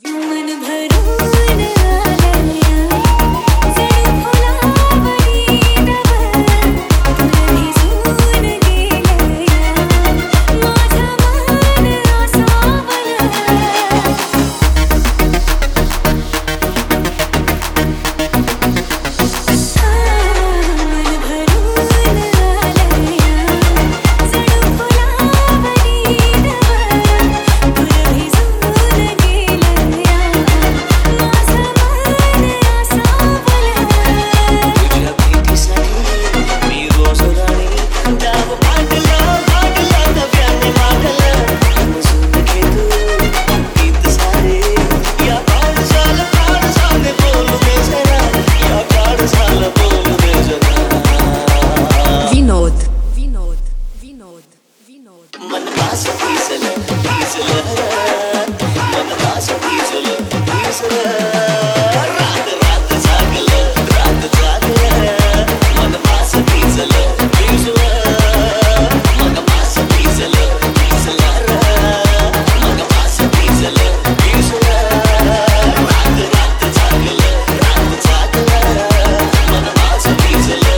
मन भरून आलया जणू फुलावरी नभ भिजून गेलया माझं मन आसावलं मन भरून आलया जणू फुलावरी नभ भिजून गेलया माझं मन आसावलं तुझ्या भेटीसाठी मी रोज राणी डाव भांडलं नव्याने मागलं समजून घे तू गीत सारे या काळजाने बोलू दे जरा या काळजाला बोलू दे जरा विनोद विनोद विनोद विनोद मन माझं भिजलं मन माझं भिजलं रात रात जागलं मन माझं भिजलं मन माझं भिजलं मन माझं भिजलं रात रात जागलं मन माझं भिजलं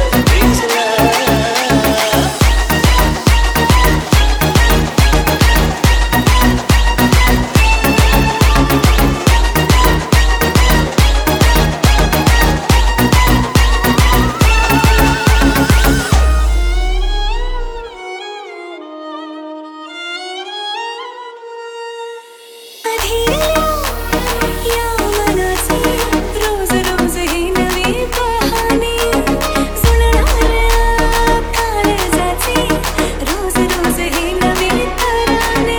या मनाचे रोज रोज हे नवे बहाने जुळणाऱ्या काळजाचे रोज रोज हे नवे तराने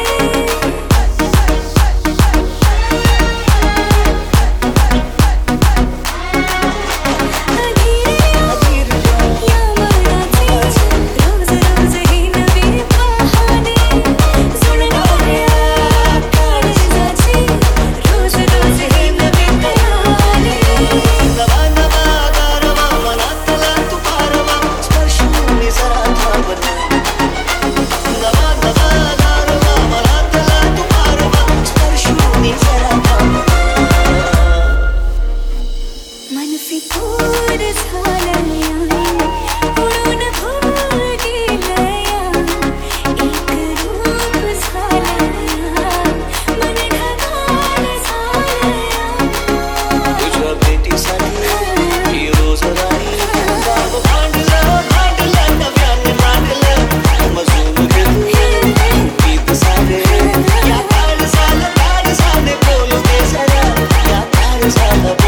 या मनाचे रोज रोज हे नवे बहाने जुळणाऱ्या काळजाचे रोज रोज हे नवे तराने नवा नवा गारवा मनातला तू पारवा स्पर्शून जरा थांबना नवा नवा गारवा मनातला तू पारवा स्पर्शून जरा थांबना मन फिकूर झालया उडून भूल गेलया एक रूप झालया मन ढगाळ झालया तुझ्या भेटीसाठी मी रोज राणी डाव भांडलं नव्याने मागलं समजून घे तू गीत सारे या काळजाने बोलू दे जरा या काळजाला